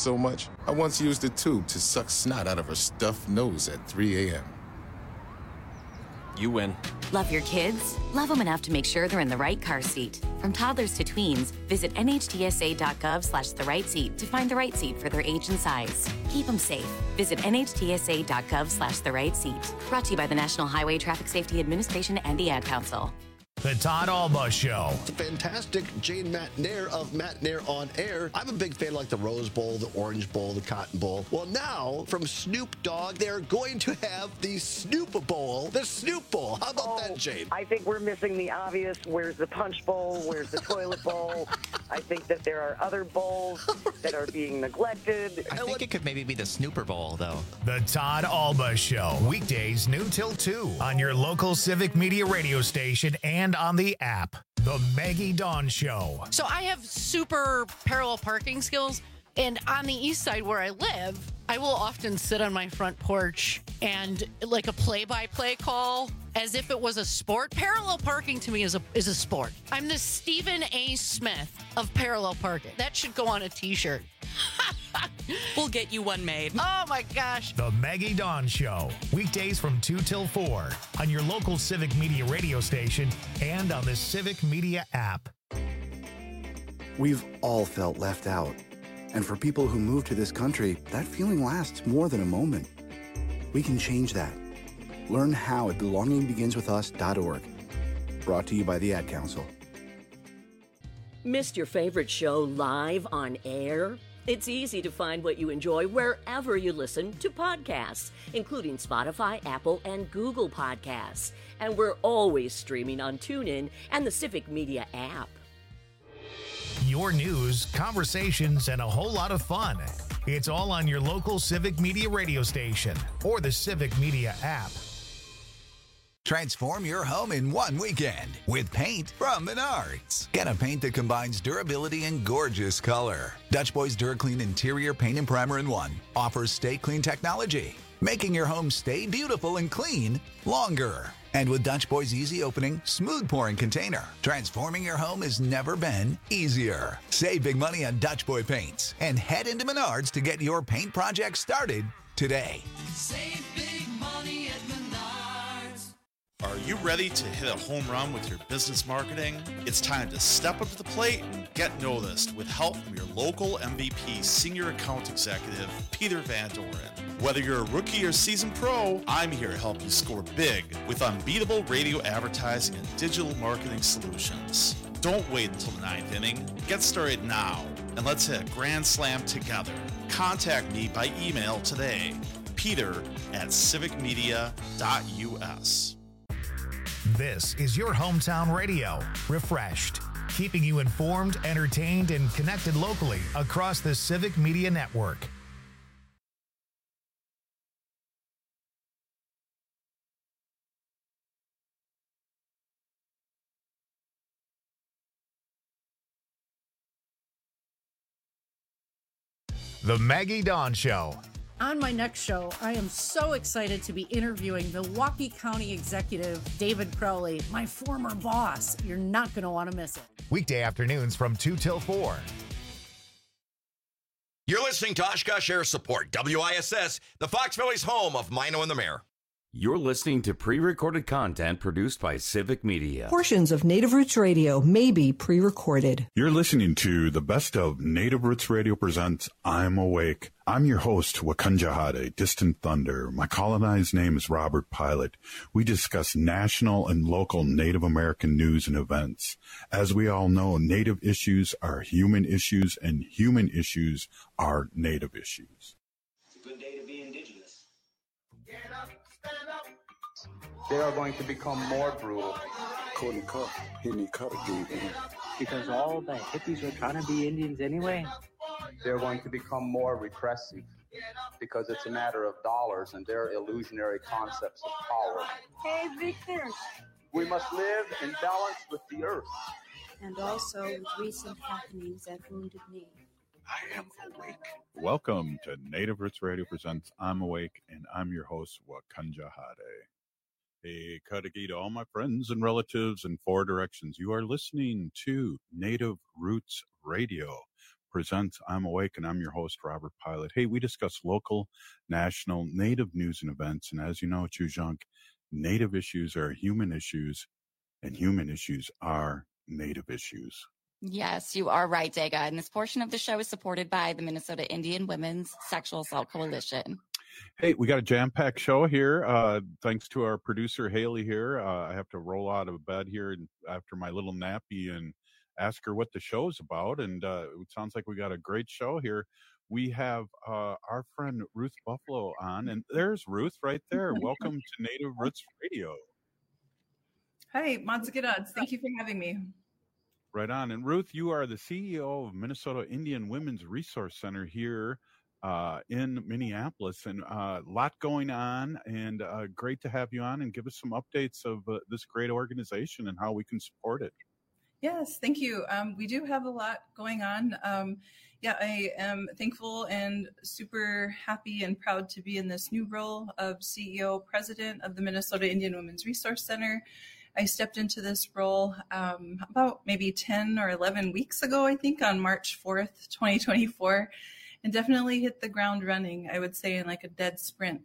so much, I once used a tube to suck snot out of her stuffed nose at 3 a.m. You win. Love your kids? Love them enough to make sure they're in the right car seat. From toddlers to tweens, visit nhtsa.gov/the right seat to find the right seat for their age and size. Keep them safe. Visit nhtsa.gov/the right seat. Brought to you by the National Highway Traffic Safety Administration and the Ad Council. The Todd Alba Show. The fantastic Jane McNair of McNair on Air. I'm a big fan of like the Rose Bowl, the Orange Bowl, the Cotton Bowl. Well, now from Snoop Dogg, they're going to have the Snoop Bowl. The Snoop Bowl. How about that, Jane? I think we're missing the obvious. Where's the Punch Bowl? Where's the Toilet Bowl? I think that there are other bowls that are being neglected. I think it could maybe be the Snooper Bowl, though. The Todd Alba Show. Weekdays noon till 2 on your local Civic Media radio station and on the app. The Maggie Dawn Show. So I have super parallel parking skills, and on the east side where I live, I will often sit on my front porch and like a play-by-play call as if it was a sport. Parallel parking to me is a sport. I'm the Stephen A. Smith of parallel parking. That should go on a t-shirt. We'll get you one made. Oh my gosh. The Maggie Dawn Show. Weekdays from 2 till 4 on your local Civic Media radio station and on the Civic Media app. We've all felt left out. And for people who move to this country, that feeling lasts more than a moment. We can change that. Learn how at belongingbeginswithus.org. Brought to you by the Ad Council. Missed your favorite show live on air? It's easy to find what you enjoy wherever you listen to podcasts, including Spotify, Apple, and Google Podcasts. And we're always streaming on TuneIn and the Civic Media app. Your news, conversations, and a whole lot of fun. It's all on your local Civic Media radio station or the Civic Media app. Transform your home in one weekend with paint from Menards. Get a paint that combines durability and gorgeous color. Dutch Boys DuraClean Interior Paint and Primer in One offers Stay Clean technology, making your home stay beautiful and clean longer. And with Dutch Boy's easy opening, smooth pouring container, transforming your home has never been easier. Save big money on Dutch Boy paints and head into Menards to get your paint project started today. Save big money at Menards. Are you ready to hit a home run with your business marketing? It's time to step up to the plate and get noticed with help from your local MVP Senior Account Executive, Peter Van Doren. Whether you're a rookie or seasoned pro, I'm here to help you score big with unbeatable radio advertising and digital marketing solutions. Don't wait until the ninth inning. Get started now, and let's hit a grand slam together. Contact me by email today, peter@civicmedia.us. This is your hometown radio, refreshed, keeping you informed, entertained, and connected locally across the Civic Media Network. The Maggie Dawn Show. On my next show, I am so excited to be interviewing Milwaukee County Executive David Crowley, my former boss. You're not going to want to miss it. Weekday afternoons from 2 till 4. You're listening to Oshkosh Air Support, WISS, the Fox Valley's home of Mino and the Mayor. You're listening to pre-recorded content produced by Civic Media. Portions of Native Roots Radio may be pre-recorded. You're listening to the best of Native Roots Radio presents I'm Awake. I'm your host, Wakanja Hade, Distant Thunder. My colonized name is Robert Pilot. We discuss national and local Native American news and events. As we all know, Native issues are human issues, and human issues are Native issues. It's a good day to be indigenous. Get up. They are going to become more brutal. Because all the hippies are trying to be Indians anyway. They're going to become more repressive because it's a matter of dollars and their illusionary concepts of power. Hey, Victor. We must live in balance with the earth. And also with recent happenings at Wounded Knee. I am awake. Welcome to Native Roots Radio presents I'm Awake, and I'm your host, Wakanja Hade. Hey, Kadagi to all my friends and relatives in four directions. You are listening to Native Roots Radio, presents I'm Awake, and I'm your host, Robert Pilot. Hey, we discuss local, national, Native news and events. And as you know, Chuzhunk, Native issues are human issues, and human issues are Native issues. Yes, you are right, Dega. And this portion of the show is supported by the Minnesota Indian Women's Sexual Assault Coalition. Hey, we got a jam-packed show here. Thanks to our producer, Haley, here. I have to roll out of bed here after my little nappy and ask her what the show's about. And it sounds like we got a great show here. We have our friend Ruth Buffalo on. And there's Ruth right there. Welcome to Native Roots Radio. Hi, Montserrat. Thank you for having me. Right on. And Ruth, you are the CEO of Minnesota Indian Women's Resource Center here in Minneapolis, and a lot going on, and great to have you on and give us some updates of this great organization and how we can support it. Yes, thank you. We do have a lot going on. I am thankful and super happy and proud to be in this new role of CEO President of the Minnesota Indian Women's Resource Center. I stepped into this role about maybe 10 or 11 weeks ago, I think, on March 4th, 2024, and definitely hit the ground running, I would say, in like a dead sprint.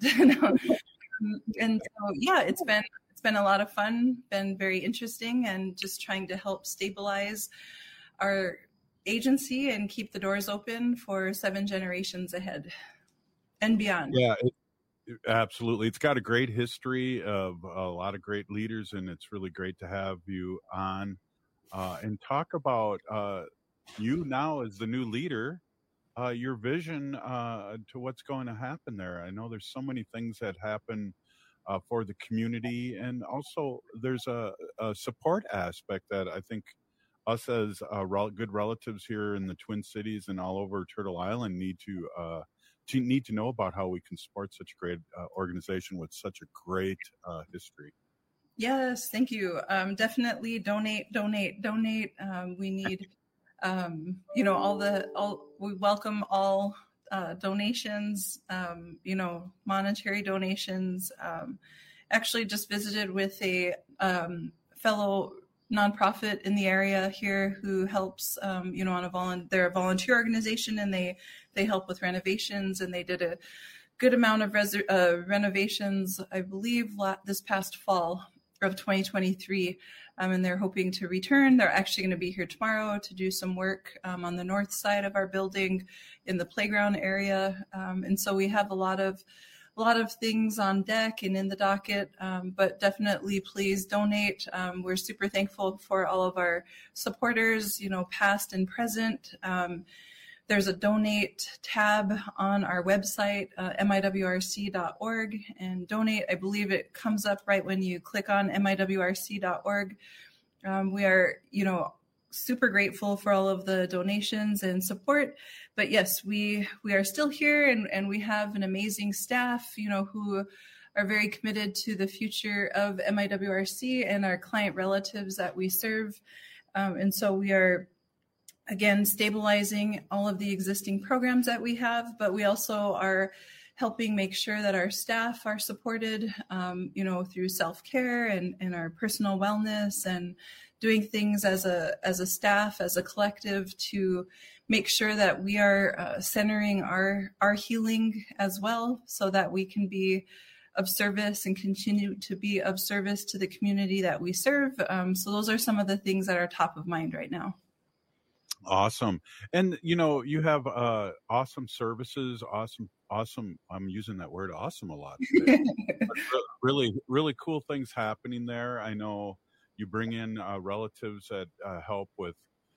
And so, yeah, it's been a lot of fun, been very interesting, and just trying to help stabilize our agency and keep the doors open for 7 generations ahead and beyond. Yeah, absolutely. It's got a great history of a lot of great leaders, and it's really great to have you on and talk about you now as the new leader, your vision to what's going to happen there. I know there's so many things that happen for the community, and also there's a support aspect that I think us as good relatives here in the Twin Cities and all over Turtle Island need to know about how we can support such a great organization with such a great history. Yes, thank you. Definitely donate. We need, we welcome all donations, monetary donations. Actually just visited with a fellow nonprofit in the area here who helps, they're a volunteer organization, and they help with renovations, and they did a good amount of renovations, I believe, this past fall of 2023, and they're hoping to return. They're actually going to be here tomorrow to do some work on the north side of our building in the playground area, and so we have a lot of things on deck and in the docket, but definitely please donate. We're super thankful for all of our supporters, past and present. There's a donate tab on our website, miwrc.org, and donate. I believe it comes up right when you click on miwrc.org. We are, super grateful for all of the donations and support. But yes, we are still here, and we have an amazing staff, who are very committed to the future of MIWRC and our client relatives that we serve. And so we are, again, stabilizing all of the existing programs that we have, but we also are helping make sure that our staff are supported, through self-care and our personal wellness, and doing things as a staff, as a collective, to make sure that we are centering our healing as well, so that we can be of service and continue to be of service to the community that we serve. So those are some of the things that are top of mind right now. Awesome. And, you have awesome services, awesome. I'm using that word awesome a lot today. Really, really cool things happening there. I know you bring in relatives that help with,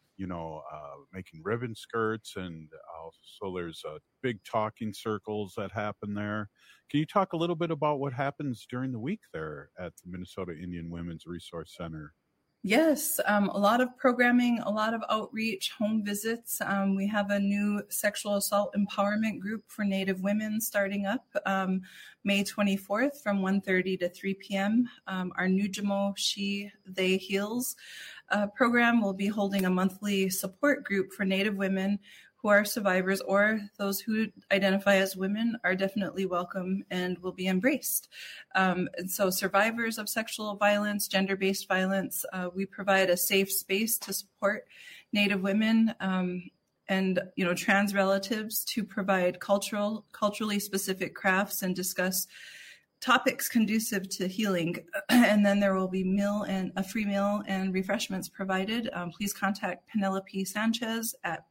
making ribbon skirts, and also there's big talking circles that happen there. Can you talk a little bit about what happens during the week there at the Minnesota Indian Women's Resource Center? Yes, a lot of programming, a lot of outreach, home visits. We have a new sexual assault empowerment group for Native women starting up May 24th from 1:30 to 3 p.m. Our Nujamo She They Heals program will be holding a monthly support group for Native women who are survivors, or those who identify as women are definitely welcome and will be embraced. And so survivors of sexual violence, gender-based violence, we provide a safe space to support Native women and trans relatives to provide culturally specific crafts and discuss topics conducive to healing. And then there will be a free meal and refreshments provided. Please contact Penelope Sanchez at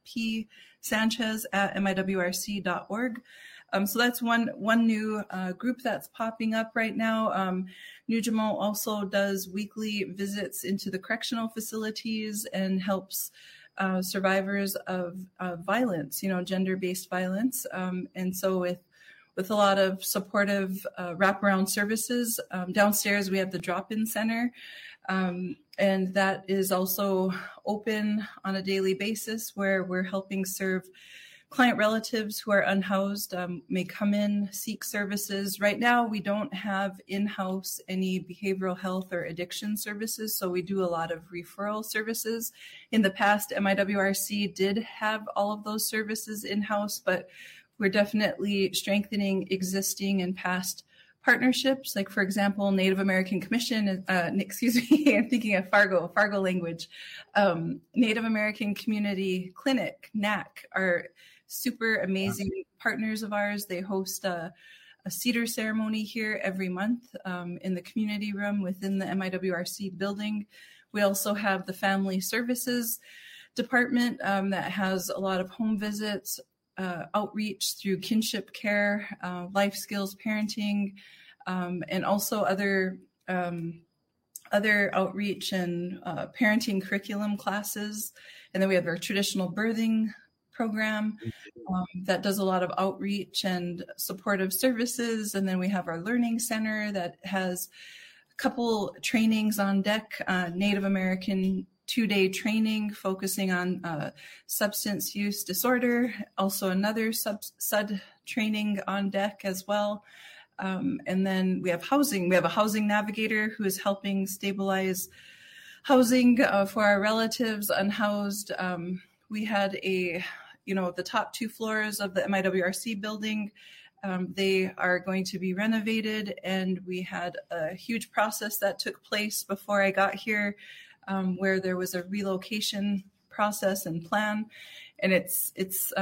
psanchez@miwrc.org. So that's one new group that's popping up right now. Nujamo also does weekly visits into the correctional facilities and helps survivors of violence, gender-based violence. And so with a lot of supportive wraparound services. Downstairs, we have the drop-in center, and that is also open on a daily basis where we're helping serve client relatives who are unhoused, may come in, seek services. Right now, we don't have in-house any behavioral health or addiction services, so we do a lot of referral services. In the past, MIWRC did have all of those services in-house, but we're definitely strengthening existing and past partnerships. Like, for example, Native American Commission, I'm thinking of Fargo language. Native American Community Clinic, NAC, are super amazing partners of ours. They host a cedar ceremony here every month in the community room within the MIWRC building. We also have the Family Services Department that has a lot of home visits, outreach through kinship care, life skills parenting, and also other outreach and parenting curriculum classes. And then we have our traditional birthing program that does a lot of outreach and supportive services. And then we have our learning center that has a couple trainings on deck, Native American 2-day training focusing on substance use disorder, also another sub training on deck as well. And then we have housing. We have a housing navigator who is helping stabilize housing for our relatives unhoused. We had the top 2 floors of the MIWRC building. They are going to be renovated, and we had a huge process that took place before I got here, where there was a relocation process and plan, and it's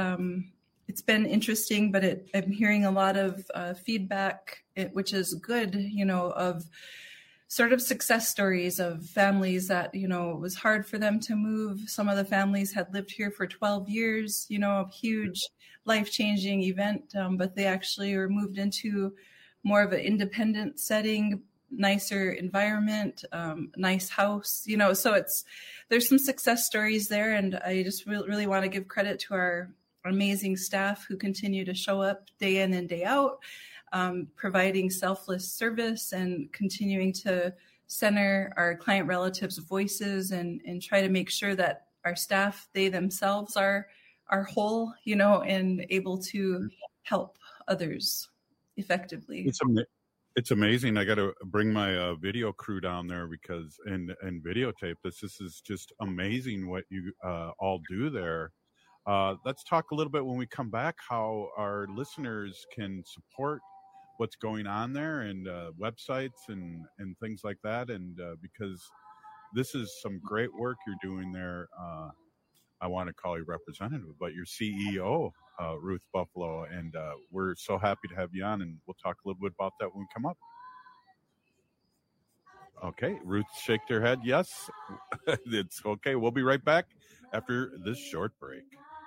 been interesting. But I'm hearing a lot of feedback, which is good, of sort of success stories of families that it was hard for them to move. Some of the families had lived here for 12 years, a huge life-changing event, but they actually were moved into more of an independent setting, nicer environment, nice house, so there's some success stories there. And I just really want to give credit to our amazing staff who continue to show up day in and day out, providing selfless service and continuing to center our client relatives' voices and try to make sure that our staff, they themselves are whole, and able to help others effectively. It's amazing. I got to bring my video crew down there and videotape this. This is just amazing what you all do there. Let's talk a little bit when we come back how our listeners can support what's going on there, and websites and things like that. And because this is some great work you're doing there, I want to call you representative, but your CEO, Ruth Buffalo, and we're so happy to have you on, and we'll talk a little bit about that when we come up. Okay, Ruth shaked her head. Yes, it's okay. We'll be right back after this short break.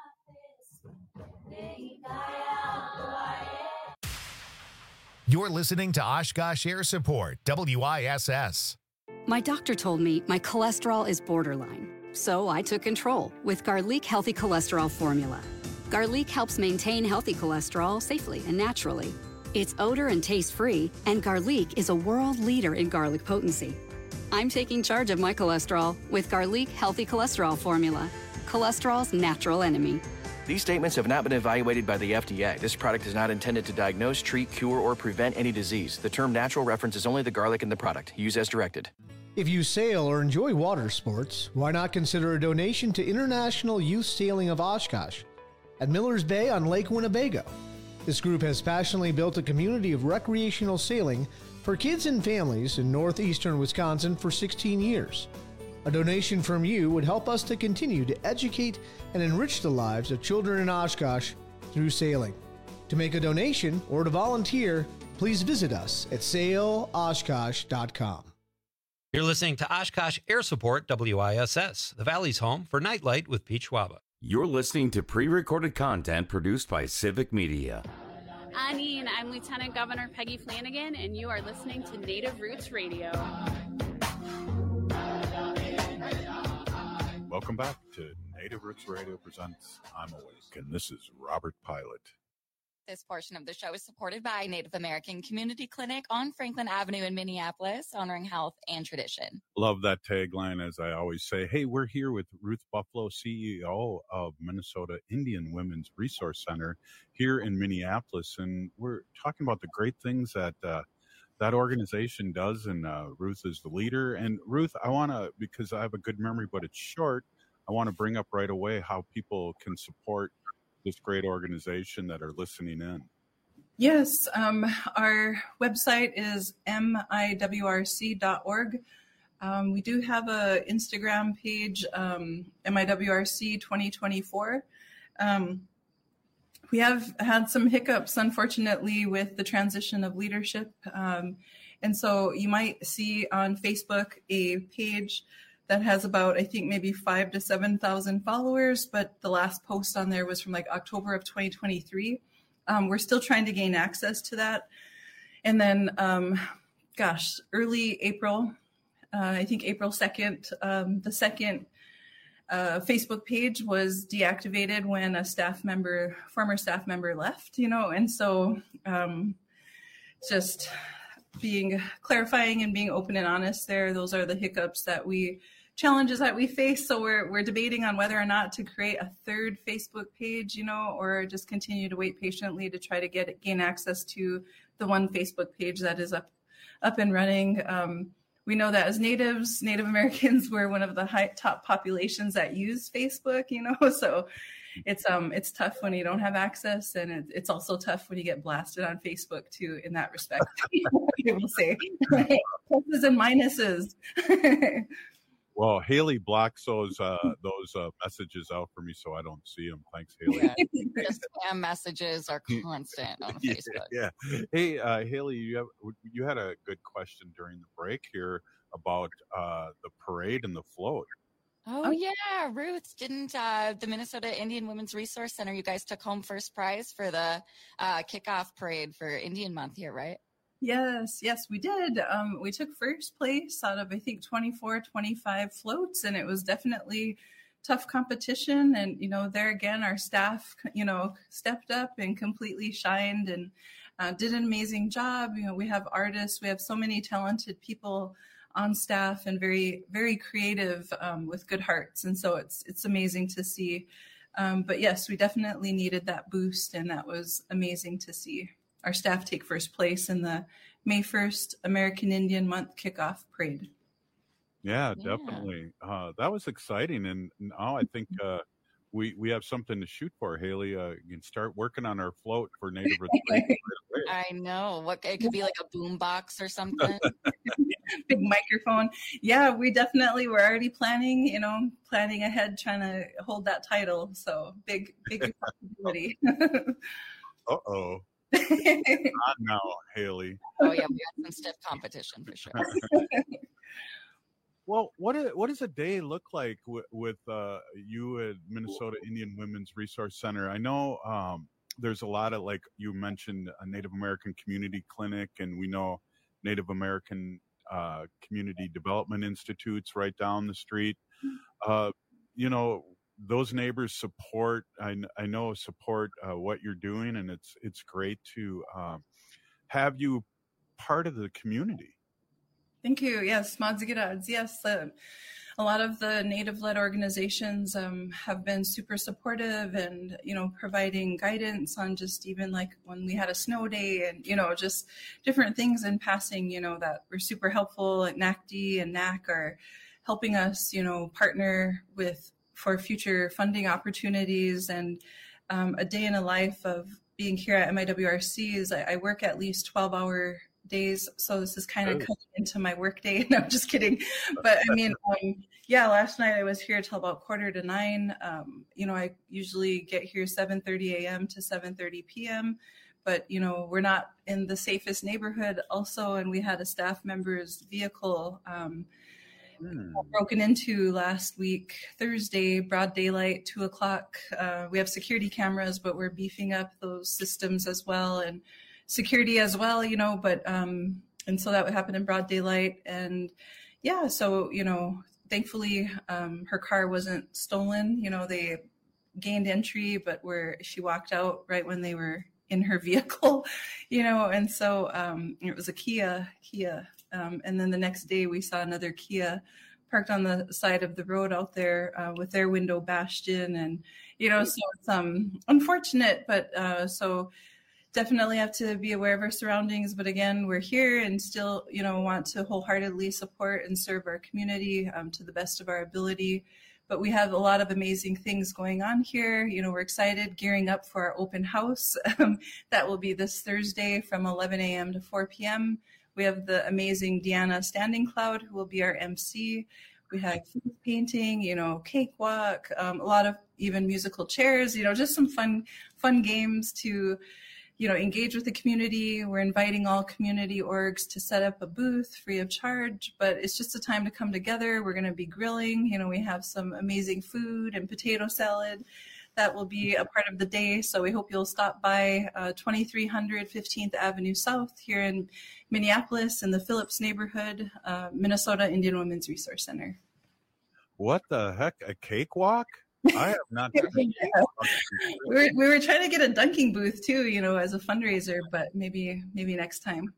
You're listening to Oshkosh Air Support, WISS. My doctor told me my cholesterol is borderline, so I took control with Garlic Healthy Cholesterol Formula. Garlic helps maintain healthy cholesterol safely and naturally. It's odor and taste-free, and Garlic is a world leader in garlic potency. I'm taking charge of my cholesterol with Garlic Healthy Cholesterol Formula, cholesterol's natural enemy. These statements have not been evaluated by the FDA. This product is not intended to diagnose, treat, cure, or prevent any disease. The term natural references only the garlic in the product. Use as directed. If you sail or enjoy water sports, why not consider a donation to International Youth Sailing of Oshkosh at Millers Bay on Lake Winnebago? This group has passionately built a community of recreational sailing for kids and families in northeastern Wisconsin for 16 years. A donation from you would help us to continue to educate and enrich the lives of children in Oshkosh through sailing. To make a donation or to volunteer, please visit us at sailoshkosh.com. You're listening to Oshkosh Air Support WISS, the Valley's home for Nightlight with Pete Schwaba. You're listening to pre-recorded content produced by Civic Media. Anine, I'm Lieutenant Governor Peggy Flanagan, and you are listening to Native Roots Radio. Welcome back to Native Roots Radio presents I'm Awake, and this is Robert Pilot. This portion of the show is supported by Native American Community Clinic on Franklin Avenue in Minneapolis, honoring health and tradition. Love that tagline, as I always say. Hey, we're here with Ruth Buffalo, CEO of Minnesota Indian Women's Resource Center here in Minneapolis, and we're talking about the great things that that organization does, and Ruth is the leader. And Ruth, I want to, because I have a good memory, but it's short, I want to bring up right away how people can support this great organization that are listening in. Yes, our website is miwrc.org. We do have a Instagram page, MIWRC 2024. We have had some hiccups, unfortunately, with the transition of leadership. And so you might see on Facebook a page that has about, I think, maybe 5,000 to 7,000 followers, but the last post on there was from like October of 2023. We're still trying to gain access to that. And then, early April, I think April 2nd, the second Facebook page was deactivated when a former staff member left, and so just clarifying and being open and honest there. Those are the hiccups challenges that we face. So we're debating on whether or not to create a third Facebook page, or just continue to wait patiently to try to gain access to the one Facebook page that is up and running. We know that as Native Americans, we're one of the top populations that use Facebook, so it's tough when you don't have access, and it's also tough when you get blasted on Facebook too, in that respect. People say pluses and minuses. Well, Haley blocks those messages out for me, so I don't see them. Thanks, Haley. Yeah, the spam messages are constant on Facebook. Yeah. Hey, Haley, you had a good question during the break here about the parade and the float. Oh yeah, Ruth, didn't the Minnesota Indian Women's Resource Center, you guys took home first prize for the kickoff parade for Indian Month here, right? Yes, we did. We took first place out of, I think, 24, 25 floats, and it was definitely tough competition. And, there again, our staff, stepped up and completely shined and did an amazing job. We have artists, we have so many talented people on staff and very, very creative with good hearts. And so it's amazing to see. But yes, we definitely needed that boost, and that was amazing to see our staff take first place in the May 1st American Indian Month Kickoff Parade. Yeah, definitely. That was exciting. And now I think we have something to shoot for, Haley. You can start working on our float for Native Roots Radio. I know. It could be like a boom box or something. Big microphone. Yeah, we're already planning ahead, trying to hold that title. So big responsibility. Uh-oh. Not now, Haley. Oh yeah, we got some stiff competition for sure. Well, what does a day look like with you at Minnesota Indian Women's Resource Center? I know there's a lot of, like you mentioned, a Native American Community Clinic, and we know Native American Community Development Institutes right down the street. Those neighbors support what you're doing, and it's great to have you part of the community. Thank you. Yes, Madzigirads. Yes, a lot of the Native-led organizations have been super supportive and, providing guidance on just even like when we had a snow day and, just different things in passing, that were super helpful. Like NACD and NAC are helping us, partner for future funding opportunities. And a day in a life of being here at MIWRC is I work at least 12-hour days, so this is kind of cutting into my work day. No, I'm just kidding. But I mean, yeah, last night I was here till about 8:45. I usually get here 7:30 a.m. to 7:30 p.m. But, we're not in the safest neighborhood also, and we had a staff member's vehicle broken into last week, Thursday, broad daylight, 2:00. We have security cameras, but we're beefing up those systems as well, and security as well, but, and so that would happen in broad daylight. And yeah, so, thankfully, her car wasn't stolen. they gained entry, but she walked out right when they were in her vehicle, and so it was a Kia. And then the next day we saw another Kia parked on the side of the road out there with their window bashed in. And, so it's unfortunate, but so definitely have to be aware of our surroundings. But again, we're here and still, want to wholeheartedly support and serve our community to the best of our ability. But we have a lot of amazing things going on here. We're excited, gearing up for our open house. That will be this Thursday from 11 a.m. to 4 p.m. We have the amazing Deanna Standing Cloud, who will be our MC. We have food painting, cakewalk, a lot of even musical chairs, just some fun games to, engage with the community. We're inviting all community orgs to set up a booth free of charge, but it's just a time to come together. We're going to be grilling. We have some amazing food and potato salad that will be a part of the day. So we hope you'll stop by 2300 15th Avenue South here in Minneapolis in the Phillips neighborhood, Minnesota Indian Women's Resource Center. What the heck? A cakewalk? I have not. We were trying to get a dunking booth too, as a fundraiser, but maybe next time.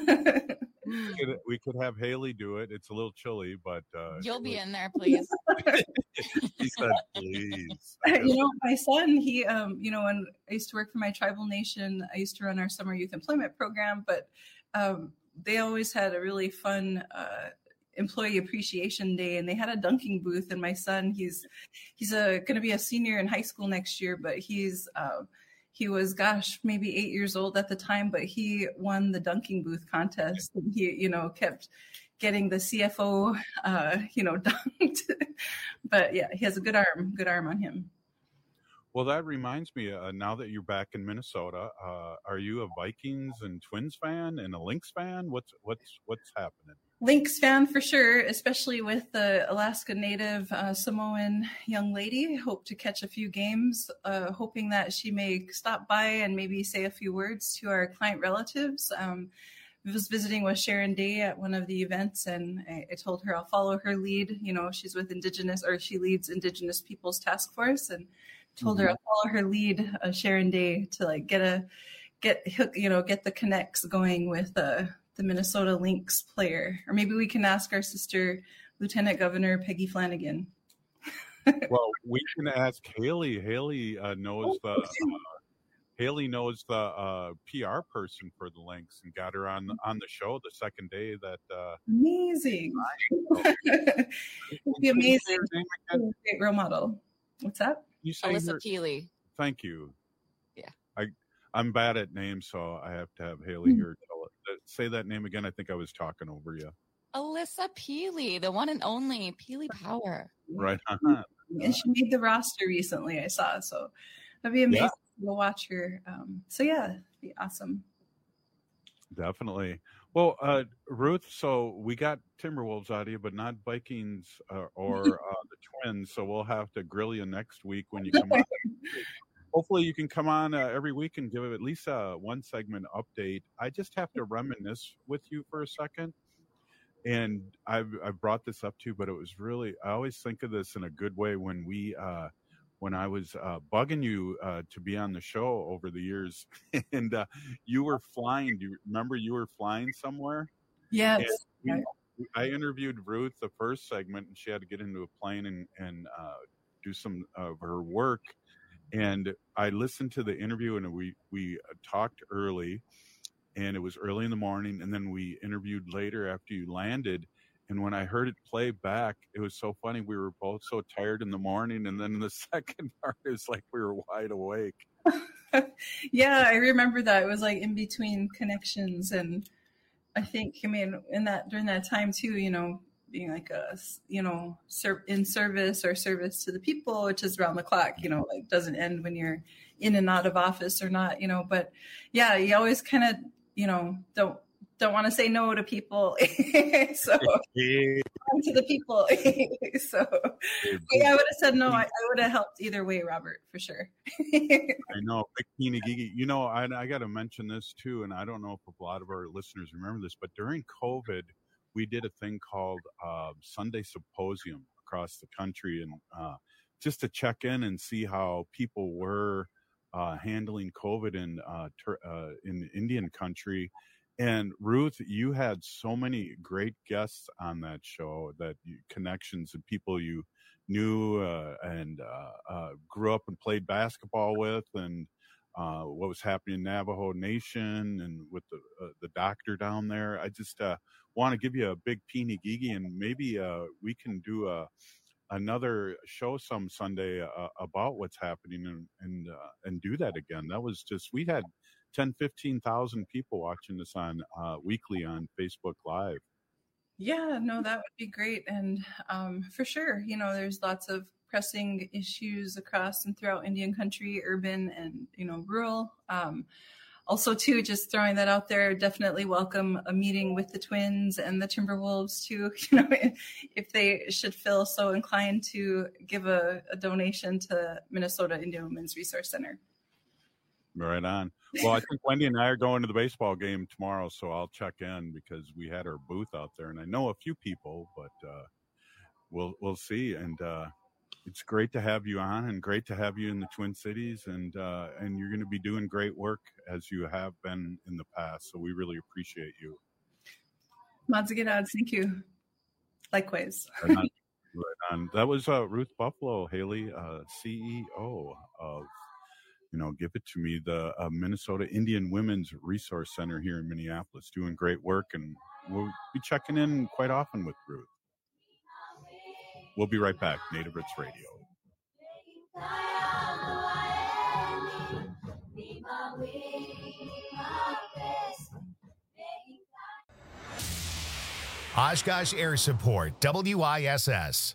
We could have Haley do it. It's a little chilly, but you'll be in there, please. He said, "Please." My son, he, when I used to work for my tribal nation, I used to run our summer youth employment program, but they always had a really fun employee appreciation day, and they had a dunking booth. And my son, he's going to be a senior in high school next year, but he was, maybe 8 years old at the time, but he won the dunking booth contest, and he, kept getting the CFO, dunked. But yeah, he has a good arm on him. Well, that reminds me, now that you're back in Minnesota, are you a Vikings and Twins fan and a Lynx fan? What's happening? Lynx fan for sure, especially with the Alaska Native Samoan young lady. Hope to catch a few games, hoping that she may stop by and maybe say a few words to our client relatives. I was visiting with Sharon Day at one of the events, and I told her I'll follow her lead. She's with she leads Indigenous Peoples Task Force, and told her I'll follow her lead, Sharon Day, to get the connects going with the Minnesota Lynx player. Or maybe we can ask our sister, Lieutenant Governor Peggy Flanagan. Well, we can ask Haley. Haley knows the PR person for the Lynx and got her on the show the second day that. Amazing. It'd be amazing. Great role model. What's that? You say Alyssa Keeley. Thank you. Yeah. I'm bad at names, so I have to have Haley here tell it. Say that name again. I think I was talking over you. Alyssa Peely, the one and only Peely Power. Right. And she made the roster recently, I saw. So that'd be amazing to go watch her. So yeah, it'd be awesome. Definitely. Well, Ruth, so we got Timberwolves out of you, but not Vikings or the Twins. So we'll have to grill you next week when you come on. Hopefully you can come on every week and give at least a one segment update. I just have to reminisce with you for a second. And I've brought this up too, but it was really, I always think of this in a good way when when I was bugging you to be on the show over the years, and you were flying. Do you remember you were flying somewhere? Yes. I interviewed Ruth the first segment, and she had to get into a plane and do some of her work. And I listened to the interview, and we talked early, and it was early in the morning, and then we interviewed later after you landed. And when I heard it play back, it was so funny. We were both so tired in the morning, and then in the second part, it was like we were wide awake. Yeah, I remember that. It was like in between connections, and I think, during that time too, being like in service or service to the people, which is around the clock, like doesn't end when you're in and out of office or not, but yeah, you always kind of, don't want to say no to people. So to the people. So yeah, I would have said no. I would have helped either way, Robert, for sure. I know. I got to mention this too, and I don't know if a lot of our listeners remember this, but during COVID, we did a thing called Sunday Symposium across the country, and just to check in and see how people were handling COVID in Indian country. And Ruth, you had so many great guests on that show, connections and people you knew and grew up and played basketball with, and what was happening in Navajo Nation and with the doctor down there. I just want to give you a big peeny-gigi, and maybe we can do another show some Sunday about what's happening and do that again. That was just, we had 15,000 people watching this on weekly on Facebook Live. Yeah, no, that would be great. And for sure, there's lots of pressing issues across and throughout Indian country, urban and, rural. Also, too, just throwing that out there, definitely welcome a meeting with the Twins and the Timberwolves, too, if they should feel so inclined to give a donation to Minnesota Indian Women's Resource Center. Right on. Well, I think Wendy and I are going to the baseball game tomorrow, so I'll check in because we had our booth out there, and I know a few people, but we'll see. And it's great to have you on, and great to have you in the Twin Cities, and you're going to be doing great work as you have been in the past. So we really appreciate you. Madzigadad, thank you. Likewise. Right on. That was Ruth Buffalo, Haley, CEO of Give It To Me, the Minnesota Indian Women's Resource Center here in Minneapolis, doing great work, and we'll be checking in quite often with Ruth. We'll be right back. Native Roots Radio. Oshkosh Air Support, WISS.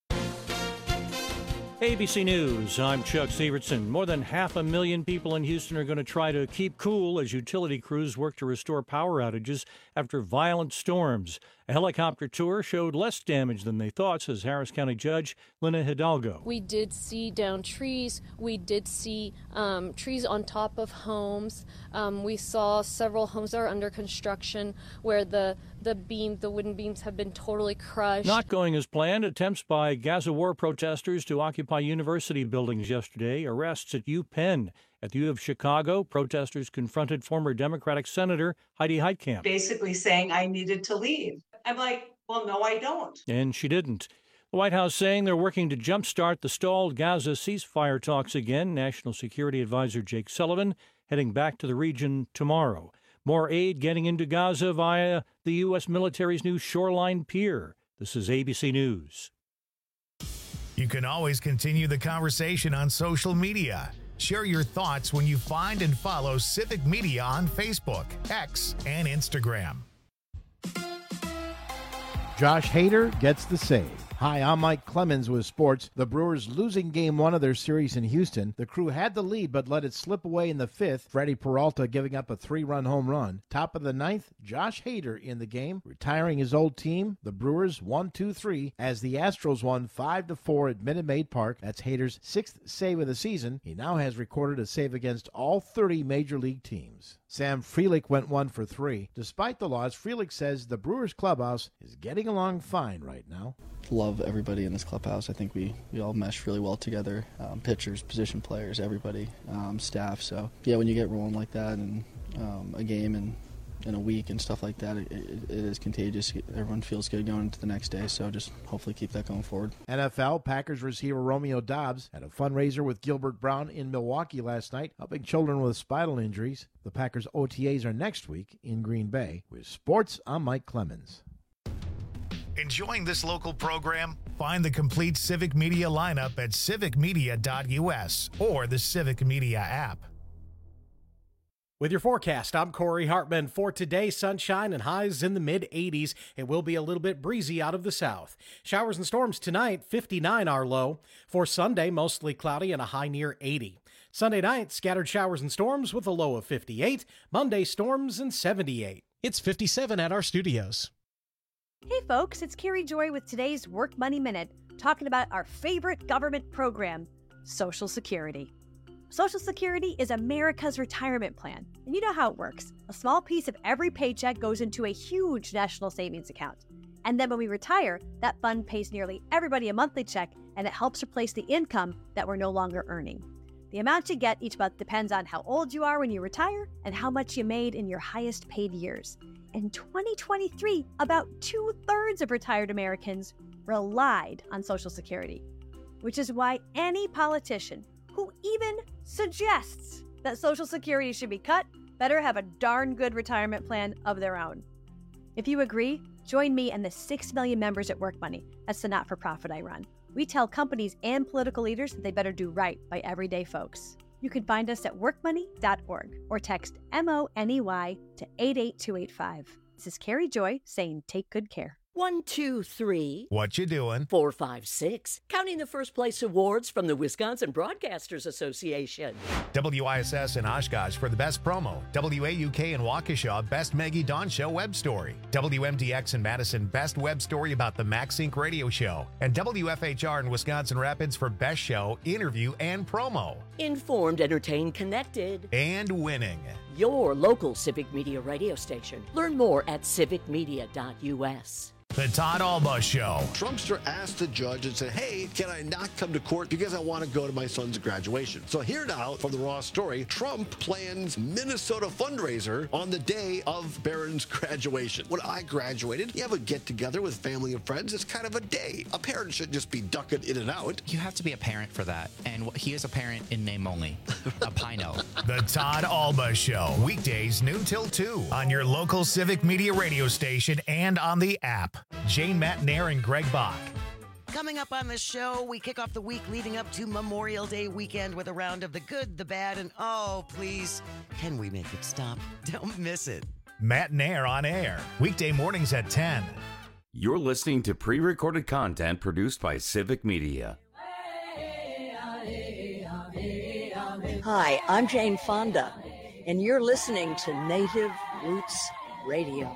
ABC News, I'm Chuck Severson. More than 500,000 people in Houston are going to try to keep cool as utility crews work to restore power outages after violent storms. A helicopter tour showed less damage than they thought, says Harris County Judge Lina Hidalgo. We did see downed trees. We did see trees on top of homes. We saw several homes that are under construction where the wooden beams have been totally crushed. Not going as planned. Attempts by Gaza war protesters to occupy university buildings yesterday. Arrests at UPenn. At the U of Chicago, protesters confronted former Democratic Senator Heidi Heitkamp. Basically saying I needed to leave. I'm like, well, no, I don't. And she didn't. The White House saying they're working to jumpstart the stalled Gaza ceasefire talks again. National Security Advisor Jake Sullivan heading back to the region tomorrow. More aid getting into Gaza via the U.S. military's new Shoreline Pier. This is ABC News. You can always continue the conversation on social media. Share your thoughts when you find and follow Civic Media on Facebook, X, and Instagram. Josh Hader gets the save. Hi, I'm Mike Clemens with sports. The Brewers losing Game 1 of their series in Houston. The Crew had the lead but let it slip away in the fifth. Freddie Peralta giving up a 3-run home run. Top of the ninth, Josh Hader in the game, retiring his old team. The Brewers 1-2-3 as the Astros won 5-4 at Minute Maid Park. That's Hader's 6th save of the season. He now has recorded a save against all 30 major league teams. Sam Frelick went 1 for 3. Despite the loss, Frelick says the Brewers clubhouse is getting along fine right now. Love everybody in this clubhouse. I think we all mesh really well together. Pitchers, position players, everybody, staff. So, yeah, when you get rolling like that and a game and in a week and stuff like that, it is contagious. Everyone feels good going into the next day, so just hopefully keep that going forward. NFL, Packers receiver Romeo Doubs had a fundraiser with Gilbert Brown in Milwaukee last night, helping children with spinal injuries. The Packers OTAs are next week in Green Bay. With sports, I'm Mike Clemens. Enjoying this local program? Find the complete Civic Media lineup at civicmedia.us or the Civic Media app. With your forecast, I'm Corey Hartman. For today, sunshine and highs in the mid-80s. It will be a little bit breezy out of the south. Showers and storms tonight, 59 our low. For Sunday, mostly cloudy and a high near 80. Sunday night, scattered showers and storms with a low of 58. Monday, storms and 78. It's 57 at our studios. Hey folks, it's Carrie Joy with today's Work Money Minute, talking about our favorite government program, Social Security. Social Security is America's retirement plan, and you know how it works. A small piece of every paycheck goes into a huge national savings account. And then when we retire, that fund pays nearly everybody a monthly check, and it helps replace the income that we're no longer earning. The amount you get each month depends on how old you are when you retire and how much you made in your highest paid years. In 2023, about 2/3 of retired Americans relied on Social Security, which is why any politician who even suggests that Social Security should be cut better have a darn good retirement plan of their own. If you agree, join me and the 6 million members at Work Money. That's the not-for-profit I run. We tell companies and political leaders that they better do right by everyday folks. You can find us at workmoney.org or text MONEY to 88285. This is Carrie Joy saying take good care. 1, 2, 3. What you doing? 4, 5, 6. Counting the first place awards from the Wisconsin Broadcasters Association. WISS in Oshkosh for the best promo. WAUK in Waukesha, best Maggie Dawn Show web story. WMDX in Madison, best web story about the MaxSync radio show. And WFHR in Wisconsin Rapids for best show, interview, and promo. Informed, entertained, connected. And winning. Your local Civic Media radio station. Learn more at civicmedia.us. The Todd Alba Show. Trumpster asked the judge and said, hey, can I not come to court because I want to go to my son's graduation? So here now from the Raw story, Trump plans Minnesota fundraiser on the day of Barron's graduation. When I graduated, you have a get-together with family and friends. It's kind of a day. A parent shouldn't just be ducking in and out. You have to be a parent for that. And he is a parent in name only. A Pino. The Todd Alba Show. Weekdays noon till 2 on your local Civic Media radio station and on the app. Jane Matnair and Greg Bach. Coming up on the show, we kick off the week leading up to Memorial Day weekend with a round of the good, the bad, and oh, please, can we make it stop? Don't miss it. Matnair on air, weekday mornings at 10. You're listening to pre-recorded content produced by Civic Media. Hi, I'm Jane Fonda, and you're listening to Native Roots Radio.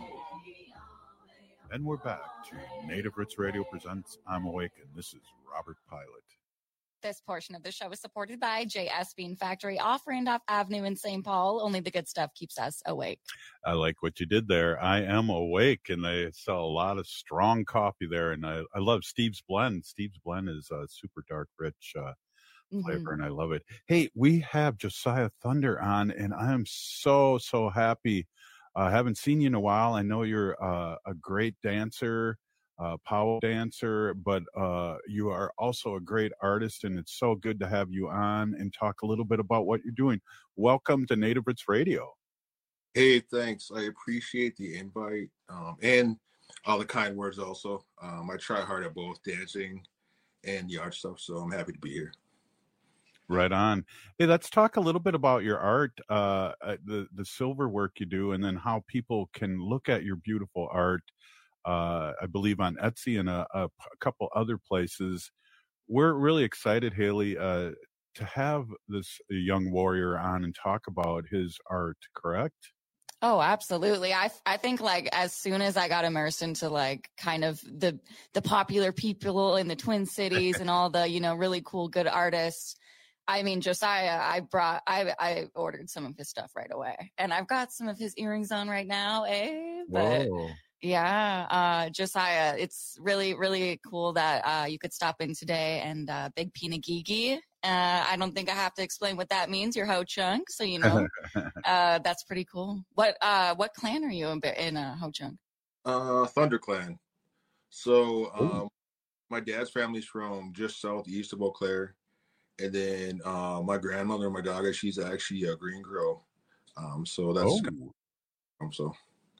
And we're back to Native Roots Radio presents I'm Awake, and this is Robert Pilot. This portion of the show is supported by J.S. Bean Factory off Randolph Avenue in St. Paul. Only the good stuff keeps us awake. I like what you did there. I am awake, and they sell a lot of strong coffee there, and I love Steve's Blend. Steve's Blend is a super dark, rich flavor, and I love it. Hey, we have Josiah Thunder on, and I am so happy. I haven't seen you in a while. I know you're a great dancer, power dancer, but you are also a great artist, and it's so good to have you on and talk a little bit about what you're doing. Welcome to Native Roots Radio. Hey, thanks. I appreciate the invite and all the kind words also. I try hard at both dancing and the art stuff, so I'm happy to be here. Right on. Hey, let's talk a little bit about your art, the silver work you do, and then how people can look at your beautiful art, I believe on Etsy and a couple other places. We're really excited, Haley, to have this young warrior on and talk about his art, correct? Oh, absolutely. I think like as soon as I got immersed into like kind of the popular people in the Twin Cities and all the, really cool, good artists, I mean, Josiah, I ordered some of his stuff right away, and I've got some of his earrings on right now, But whoa. Yeah, Josiah, it's really, really cool that you could stop in today and Big Pinagigi. I don't think I have to explain what that means. You're Ho Chunk, so that's pretty cool. What clan are you in Ho Chunk? Thunder Clan. So my dad's family's from just southeast of Eau Claire. And then my grandmother, my dog, she's actually a Green Girl. So that's so.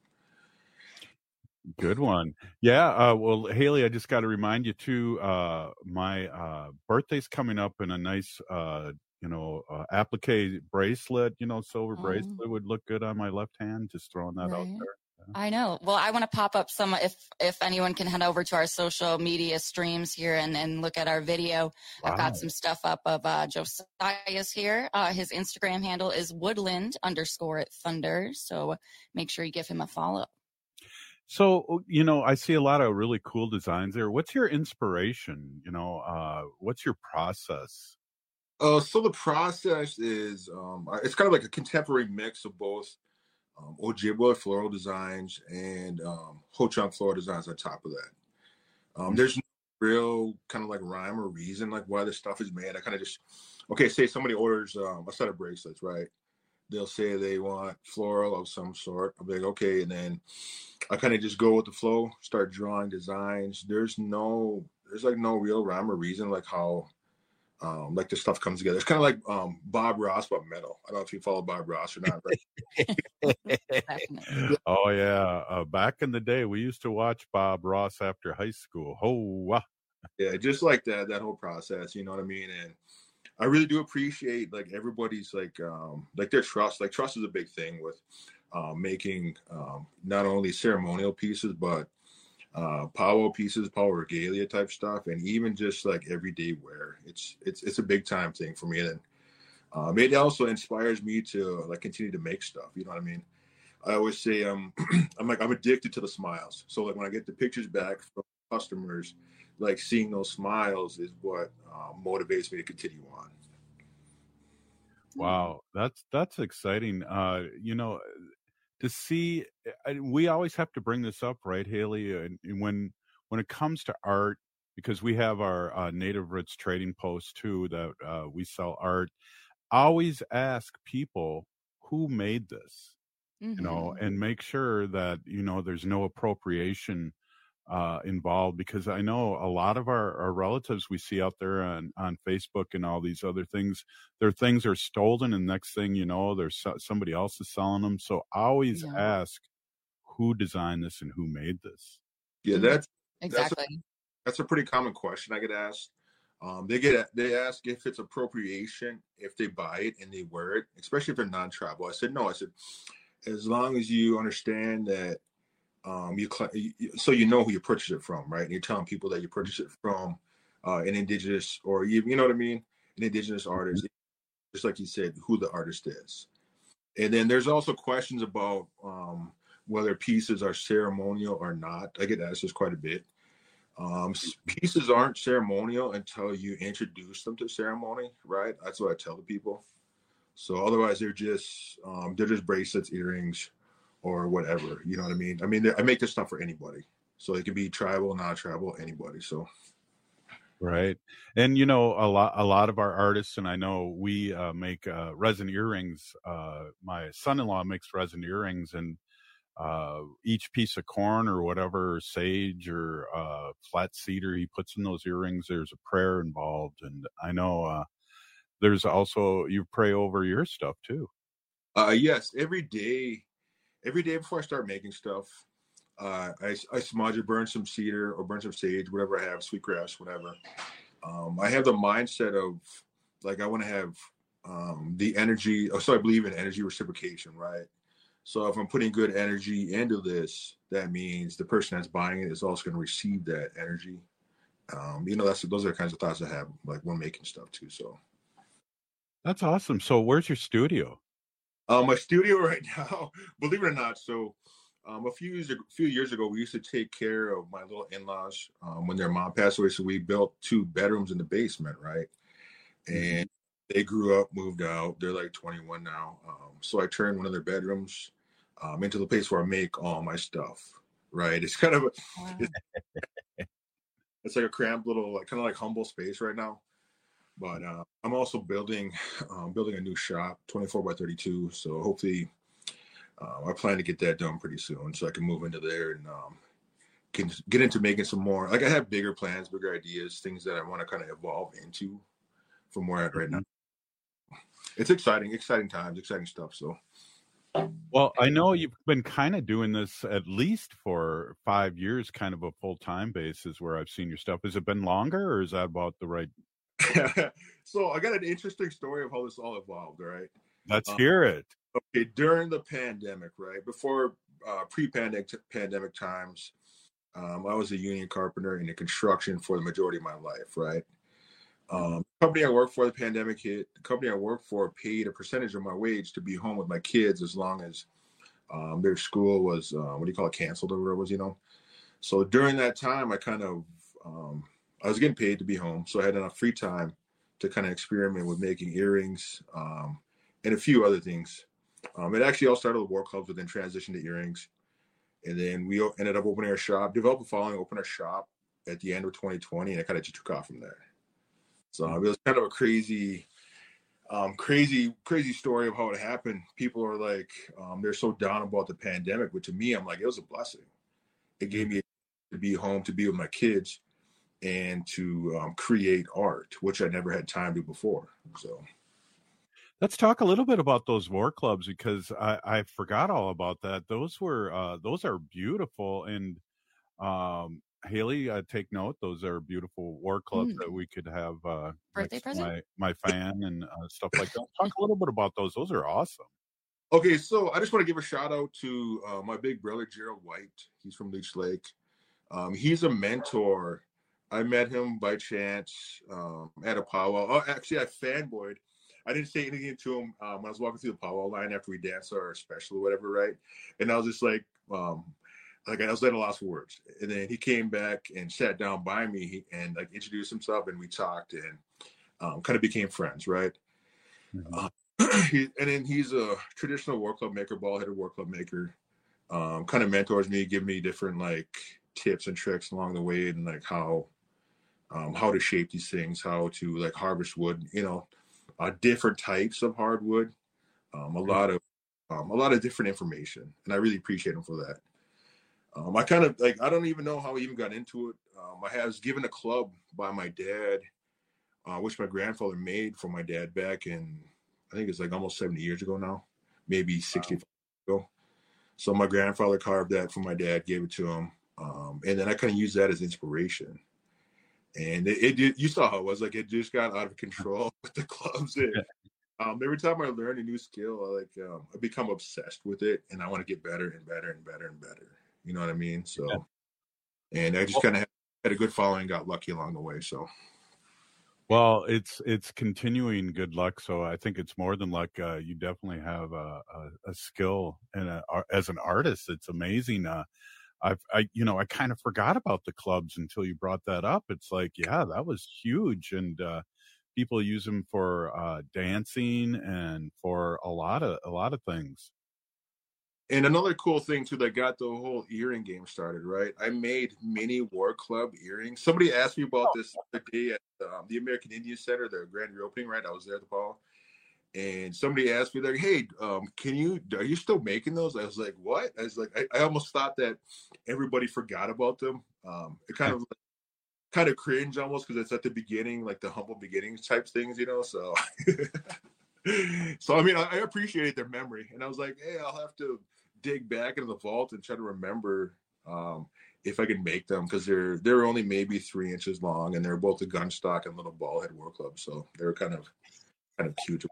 Good one. Yeah. Well, Haley, I just got to remind you too, my birthday's coming up in a nice, applique bracelet, silver bracelet would look good on my left hand. Just throwing that out there. I know. Well, I want to pop up some, if anyone can head over to our social media streams here and look at our video. Wow. I've got some stuff up of Josiah's here. His Instagram handle is woodland_thunder. So make sure you give him a follow. So, I see a lot of really cool designs there. What's your inspiration? What's your process? So the process is, it's kind of like a contemporary mix of both Ojibwe floral designs and Ho-Chunk floral designs on top of that. There's no real kind of like rhyme or reason like why this stuff is made. I kind of just, say somebody orders a set of bracelets, right? They'll say they want floral of some sort. I'll be like, okay, and then I kind of just go with the flow, start drawing designs. There's no real rhyme or reason like how like this stuff comes together. It's kind of like Bob Ross, but metal. I don't know if you follow Bob Ross or not. Oh yeah, back in the day, we used to watch Bob Ross after high school. Yeah, just like that whole process. You know what I mean? And I really do appreciate like everybody's like their trust. Like trust is a big thing with making not only ceremonial pieces but powwow pieces, powwow regalia type stuff, and even just like everyday wear. It's a big time thing for me. And it also inspires me to like continue to make stuff. You know what I mean? I always say I'm addicted to the smiles. So like when I get the pictures back from customers, like seeing those smiles is what motivates me to continue on. Wow, that's exciting. To see, we always have to bring this up, right, Haley? And when it comes to art, because we have our Native Roots trading post too, that we sell art. Always ask people who made this, and make sure that there's no appropriation involved, because I know a lot of our relatives we see out there on Facebook and all these other things, their things are stolen, and next thing you know, there's somebody else is selling them. So always ask who designed this and who made this. Yeah, exactly. That's a pretty common question I get asked. They ask if it's appropriation if they buy it and they wear it, especially if they're non-tribal. I said no. I said as long as you understand that. So you know who you purchase it from, right? And you're telling people that you purchase it from an indigenous, or you know what I mean, an indigenous artist, just like you said, who the artist is. And then there's also questions about whether pieces are ceremonial or not. I get asked this quite a bit. Pieces aren't ceremonial until you introduce them to ceremony, right? That's what I tell the people. So otherwise, they're just bracelets, earrings, or whatever, you know what I mean? I mean, I make this stuff for anybody. So it can be tribal, non-tribal, anybody. So. Right. And, a lot of our artists, and I know we make resin earrings. My son-in-law makes resin earrings, and each piece of corn or whatever, sage or flat cedar he puts in those earrings, there's a prayer involved. And I know there's also, you pray over your stuff too. Yes, every day before I start making stuff, I smudge or burn some cedar or burn some sage, whatever I have, sweetgrass, whatever. I have the mindset of like I want to have the energy. So I believe in energy reciprocation, right? So if I'm putting good energy into this, that means the person that's buying it is also going to receive that energy. Those are the kinds of thoughts I have like when making stuff too. So that's awesome. So where's your studio? My studio right now, believe it or not, so a few years ago, we used to take care of my little in-laws when their mom passed away. So we built 2 bedrooms in the basement, right? And they grew up, moved out. They're like 21 now. So I turned one of their bedrooms into the place where I make all my stuff, right? It's kind of it's like a cramped little, kind of like humble space right now. But I'm also building a new shop, 24 by 32. So hopefully I plan to get that done pretty soon so I can move into there and can get into making some more. Like I have bigger plans, bigger ideas, things that I want to kind of evolve into from where I'm at right now. It's exciting times, exciting stuff. So. Well, I know you've been kind of doing this at least for 5 years, kind of a full-time basis where I've seen your stuff. Has it been longer or is that about the right So I got an interesting story of how this all evolved. All right. Let's hear it. Okay, during the pandemic, right before pre-pandemic times, I was a union carpenter in the construction for the majority of my life, right? The company I worked for, the pandemic hit. The company I worked for paid a percentage of my wage to be home with my kids as long as their school was, canceled or whatever it was, you know? So during that time, I kind of, I was getting paid to be home. So I had enough free time to kind of experiment with making earrings and a few other things. It actually all started with war clubs, but then transitioned to earrings. And then we ended up opening our shop, developed a following, opened our shop at the end of 2020, and it kind of just took off from there. So it was kind of a crazy story of how it happened. People are like, they're so down about the pandemic, but to me, I'm like, it was a blessing. It gave me to be home, to be with my kids, and to create art, which I never had time to before. So let's talk a little bit about those war clubs, because I forgot all about that. Those are beautiful. And Haley, take note. Those are beautiful war clubs that we could have birthday present, my fan and stuff like that. Talk a little bit about those. Those are awesome. Okay, so I just want to give a shout out to my big brother, Gerald White. He's from Leech Lake. He's a mentor. I met him by chance at a powwow. Oh, actually, I fanboyed. I didn't say anything to him when I was walking through the powwow line after we danced our special or whatever, right? And I was just like I was at a loss for words. And then he came back and sat down by me and like introduced himself, and we talked and kind of became friends, right? Mm-hmm. And then he's a traditional war club maker, ball-headed war club maker. Kind of mentors me, give me different like tips and tricks along the way, and like how to shape these things, how to like harvest wood, you know, different types of hardwood, a lot of different information, and I really appreciate him for that. I kind of like, I don't even know how I even got into it. I was given a club by my dad, which my grandfather made for my dad back in, I think it's like almost 70 years ago now, maybe 65 ago. So my grandfather carved that for my dad, gave it to him. And then I kind of used that as inspiration. And you saw how it was, like, it just got out of control with the clubs. And every time I learn a new skill, I become obsessed with it, and I want to get better and better and better and better. You know what I mean? So, and I just kind of had a good following, got lucky along the way. So, well, it's continuing good luck. So I think it's more than luck. You definitely have a skill, and as an artist, it's amazing. I kind of forgot about the clubs until you brought that up. It's like, yeah, that was huge, and people use them for dancing and for a lot of things. And another cool thing too that got the whole earring game started, right? I made mini war club earrings. Somebody asked me about this the day at the American Indian Center, the grand reopening, right? I was there at the ball, and somebody asked me like, "Hey, are you still making those?" I was like, "What?" I was like, I almost thought that everybody forgot about them. It kind of cringe almost, because it's at the beginning, like the humble beginnings type things, you know. So, so I mean, I appreciate their memory, and I was like, "Hey, I'll have to dig back into the vault and try to remember if I can make them, because they're only maybe 3 inches long, and they're both a gun stock and little ball head war club, so they're kind of cute.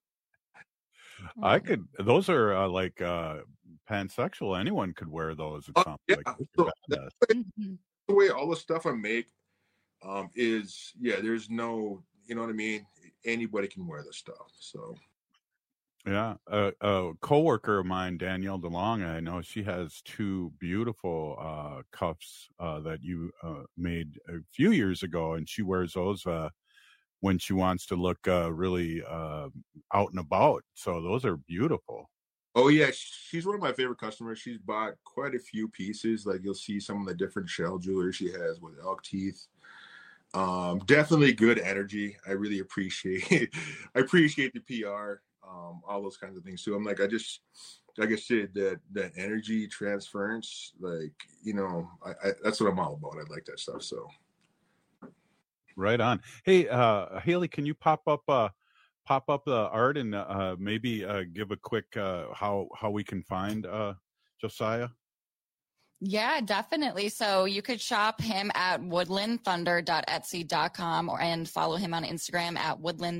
Those are like pansexual. Anyone could wear those. It sounds like so the way all the stuff I make is, there's no, you know what I mean? Anybody can wear this stuff. So yeah, a coworker of mine, Danielle DeLong, I know she has 2 beautiful cuffs that you made a few years ago, and she wears those when she wants to look really out and about. So those are beautiful. Oh yeah, she's one of my favorite customers. She's bought quite a few pieces. Like, you'll see some of the different shell jewelry she has with elk teeth. Definitely good energy. I really appreciate the PR. All those kinds of things too. I'm like, I just, like I said, that energy transference, like, you know, I that's what I'm all about. I like that stuff. So right on. Hey, Haley, can you pop up the art and maybe give a quick how we can find Josiah? Yeah, definitely. So you could shop him at woodlandthunder.etsy.com and follow him on Instagram at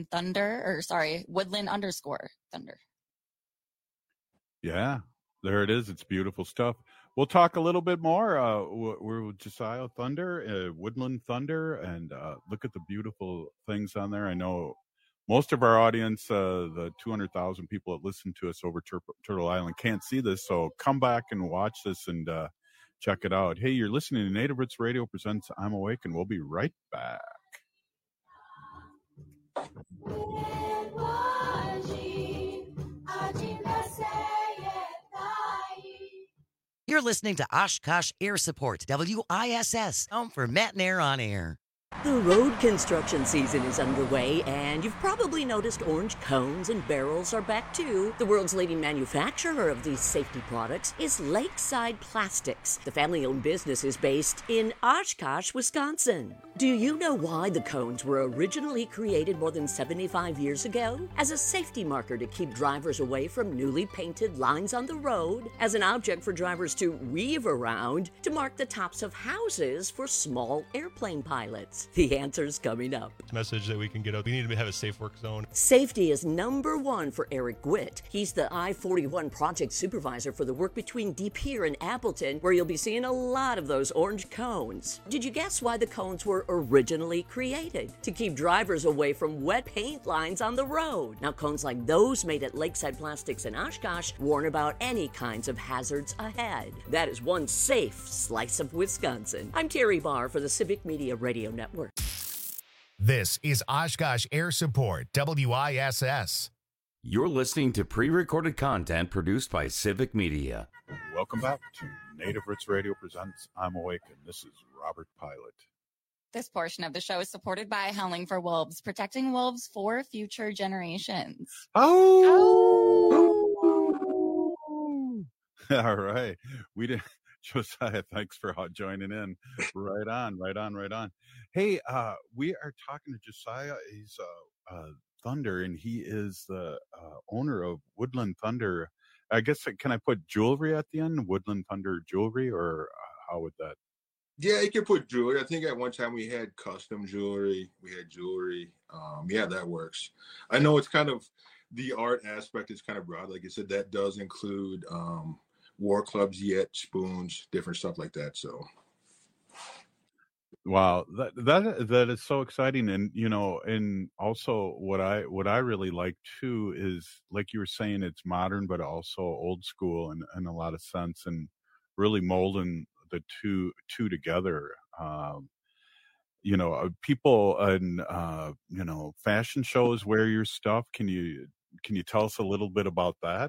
woodland_thunder. Yeah, there it is. It's beautiful stuff. We'll talk a little bit more. We're with Josiah Thunder, Woodland Thunder, and look at the beautiful things on there. I know most of our audience, the 200,000 people that listen to us over Turtle Island, can't see this. So come back and watch this and check it out. Hey, you're listening to Native Roots Radio presents I'm Awake, and we'll be right back. You're listening to Oshkosh Air Support, WISS, home for Matt and Air on Air. The road construction season is underway, and you've probably noticed orange cones and barrels are back too. The world's leading manufacturer of these safety products is Lakeside Plastics. The family-owned business is based in Oshkosh, Wisconsin. Do you know why the cones were originally created more than 75 years ago? As a safety marker to keep drivers away from newly painted lines on the road, as an object for drivers to weave around, to mark the tops of houses for small airplane pilots. The answer's coming up. Message that we can get out. We need to have a safe work zone. Safety is number one for Eric Gwitt. He's the I-41 project supervisor for the work between De Pere and Appleton, where you'll be seeing a lot of those orange cones. Did you guess why the cones were originally created? To keep drivers away from wet paint lines on the road. Now, cones like those made at Lakeside Plastics in Oshkosh warn about any kinds of hazards ahead. That is one safe slice of Wisconsin. I'm Terry Barr for the Civic Media Radio Network. This is Oshkosh Air Support, WISS. You're listening to pre-recorded content produced by Civic Media. Welcome back to Native Roots Radio presents I'm Awake, and this is Robert Pilot. This portion of the show is supported by Howling for Wolves, protecting wolves for future generations. Oh! All right. We did. Josiah, thanks for joining in. Right on. Hey, we are talking to Josiah. He's Thunder, and he is the owner of Woodland Thunder. I guess, can I put jewelry at the end? Woodland Thunder jewelry, or how would that? Yeah, you can put jewelry. I think at one time we had custom jewelry. We had jewelry. Yeah, that works. I know it's kind of, the art aspect is kind of broad. Like I said, that does include war clubs, yet spoons, different stuff like that. So, wow, that is so exciting. And and also what I really like too is, like you were saying, it's modern but also old school in a lot of sense, and really molding the two together. People in fashion shows wear your stuff. Can you tell us a little bit about that?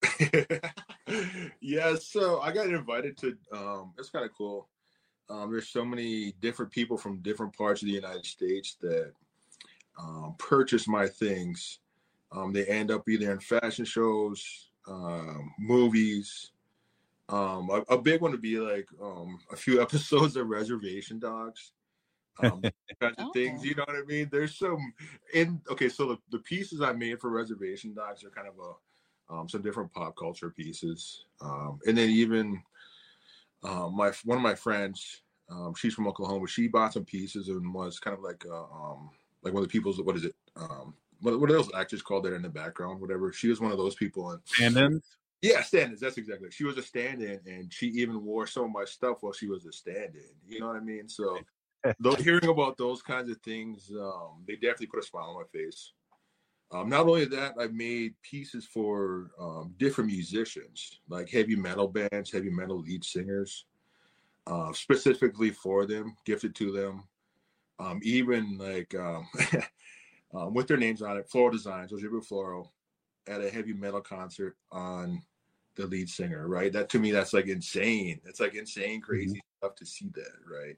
Yeah, so I got invited to it's kind of cool. There's so many different people from different parts of the United States that purchase my things. They end up either in fashion shows, movies. A big one would be like a few episodes of Reservation Dogs. Kinds of things, you know what I mean? There's some so the pieces I made for Reservation Dogs are kind of some different pop culture pieces, and then even one of my friends, she's from Oklahoma. She bought some pieces and was kind of like one of the people's, what is it? What are those actors called that in the background? Whatever. She was one of those people. And stand-ins. Yeah, stand-ins. That's exactly it. She was a stand-in, and she even wore some of my stuff while she was a stand-in. You know what I mean? So, hearing about those kinds of things, they definitely put a smile on my face. Not only that, I've made pieces for different musicians, like heavy metal bands, heavy metal lead singers, specifically for them, gifted to them. Even like with their names on it, Floral Designs, Ojibwe Floral, at a heavy metal concert on the lead singer, right? That to me, that's like insane. It's like insane, crazy stuff to see that, right?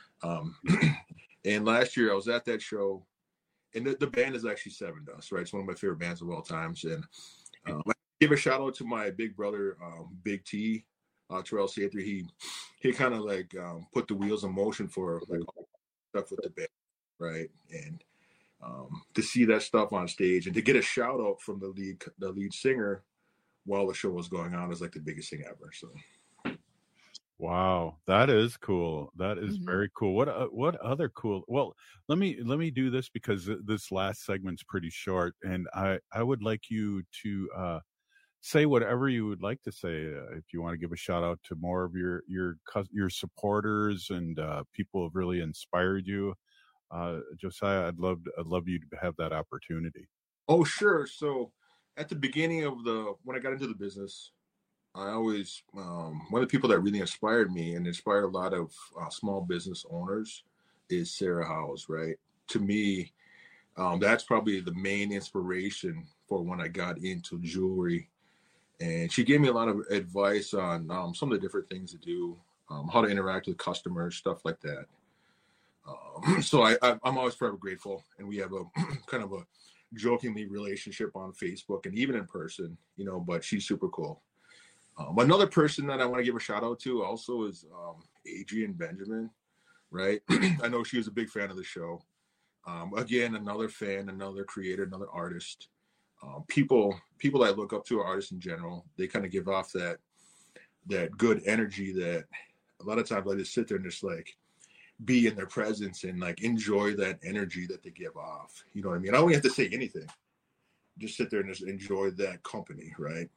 And last year I was at that show. And the band is actually Seven Dust, right? It's one of my favorite bands of all times. And I give a shout out to my big brother, Big T, Terrell Sather. He kind of like put the wheels in motion for like all stuff with the band, right? And to see that stuff on stage and to get a shout out from the lead singer while the show was going on is like the biggest thing ever. So Wow, that is cool. That is Mhm. very cool. What other cool? Well, let me do this because this last segment's pretty short, and I would like you to say whatever you would like to say. If you want to give a shout out to more of your supporters and people who have really inspired you, Josiah, I'd love you to have that opportunity. Oh, sure. So at the beginning of when I got into the business, I always, one of the people that really inspired me and inspired a lot of small business owners is Sarah Howes, right? To me, that's probably the main inspiration for when I got into jewelry. And she gave me a lot of advice on some of the different things to do, how to interact with customers, stuff like that. So I'm always forever grateful. And we have a kind of a jokingly relationship on Facebook and even in person, but she's super cool. Another person that I want to give a shout out to also is Adrienne Benjamin, right? I know she was a big fan of the show. Again, another fan, another creator, another artist. People that I look up to are artists in general. They kind of give off that good energy that a lot of times I just sit there and just like be in their presence and like enjoy that energy that they give off. You know what I mean? I don't even have to say anything. Just sit there and just enjoy that company, right?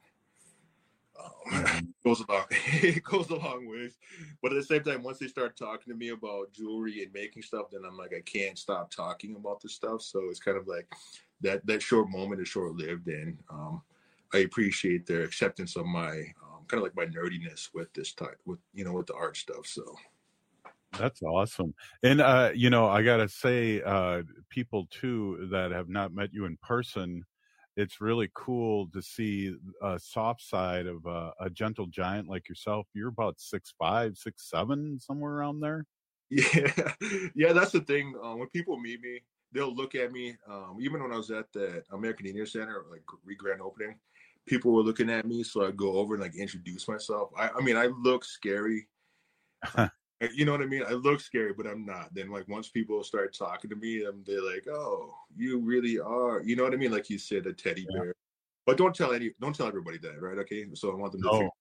It goes a long ways, but at the same time, once they start talking to me about jewelry and making stuff, then I'm like, I can't stop talking about this stuff. So it's kind of like that short moment is short lived, and I appreciate their acceptance of my kind of like my nerdiness with this type with the art stuff. So That's awesome. And I gotta say, people too that have not met you in person, it's really cool to see a soft side of a gentle giant like yourself. You're about 6'5", 6'7", somewhere around there. Yeah, that's the thing. When people meet me, they'll look at me. Even when I was at the American Indian Center, like grand opening, people were looking at me, so I go over and like introduce myself. I mean, I look scary. You know what I mean? I look scary, but I'm not. Then like once people start talking to me, they're like, "Oh, you really are." You know what I mean? Like you said, a teddy bear. But don't tell everybody that, right? Okay. So I want them to No.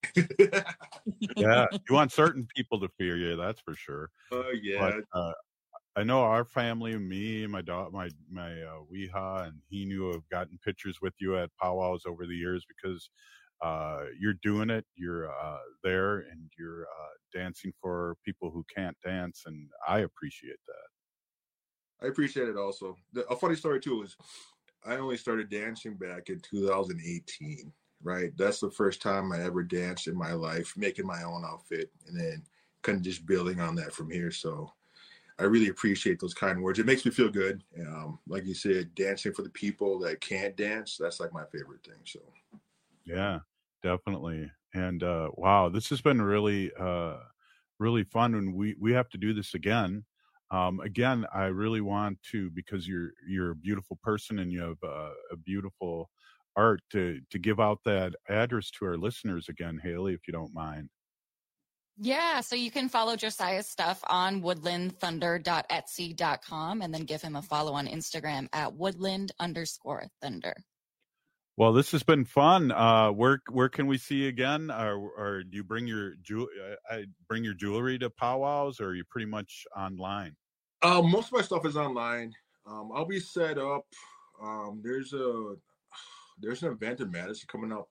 Yeah, you want certain people to fear you, that's for sure. Yeah. But I know our family, me, my dog, my Weeha, and he knew have gotten pictures with you at powwows over the years because you're doing it. You're there, and you're dancing for people who can't dance, and I appreciate that. I appreciate it also. A funny story too is I only started dancing back in 2018, right? That's the first time I ever danced in my life, making my own outfit, and then kind of just building on that from here. So I really appreciate those kind words. It makes me feel good. Like you said, dancing for the people that can't dance, that's like my favorite thing. So Yeah, definitely. And wow, this has been really really fun, and we have to do this again. Again, I really want to, because you're a beautiful person and you have a beautiful art, to give out that address to our listeners again, Haley, if you don't mind. Yeah, so you can follow Josiah's stuff on woodlandthunder.etsy.com and then give him a follow on Instagram at woodland_thunder. Well, this has been fun. Where can we see you again? Or do you bring your jewelry to powwows, or are you pretty much online? Most of my stuff is online. I'll be set up. There's an event in Madison coming up.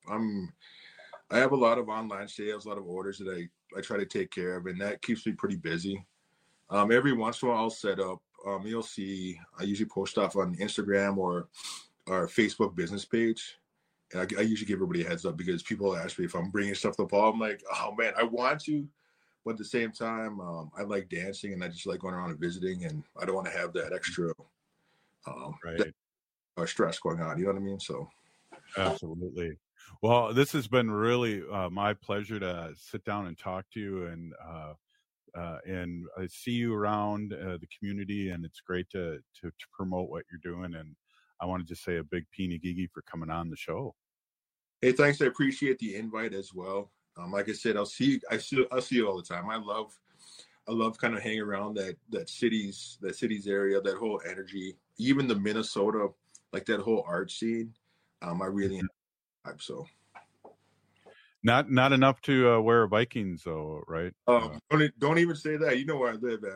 I have a lot of online sales, a lot of orders that I try to take care of, and that keeps me pretty busy. Every once in a while I'll set up. You'll see I usually post stuff on Instagram or our Facebook business page. And I usually give everybody a heads up because people ask me if I'm bringing stuff to the ball. I'm like, oh man, I want to, but at the same time, I like dancing and I just like going around and visiting, and I don't want to have that extra stress going on. You know what I mean? So Absolutely. Well, this has been really my pleasure to sit down and talk to you, and I see you around the community, and it's great to promote what you're doing. And I want to just say a big Peeny Gigi for coming on the show. Hey, thanks. I appreciate the invite as well. Like I said, I'll see you all the time. I love kind of hanging around that city's area, that whole energy, even the Minnesota, like that whole art scene. I really enjoy. So Not enough to wear Vikings, though, right? Don't even say that. You know where I live at,